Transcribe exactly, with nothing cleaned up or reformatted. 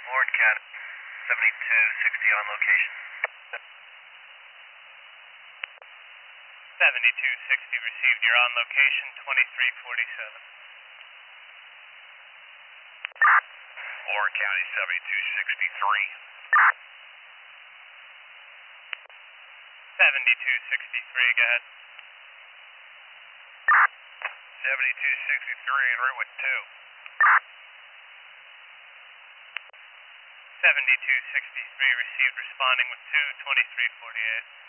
Warren County, seventy-two sixty on location. seventy-two sixty received. You're on location, twenty-three forty-seven. Warren County, seventy-two sixty-three. seventy-two sixty-three, go ahead. seventy-two sixty-three en route with two. seventy-two sixty-three received, responding with two, twenty-three forty-eight.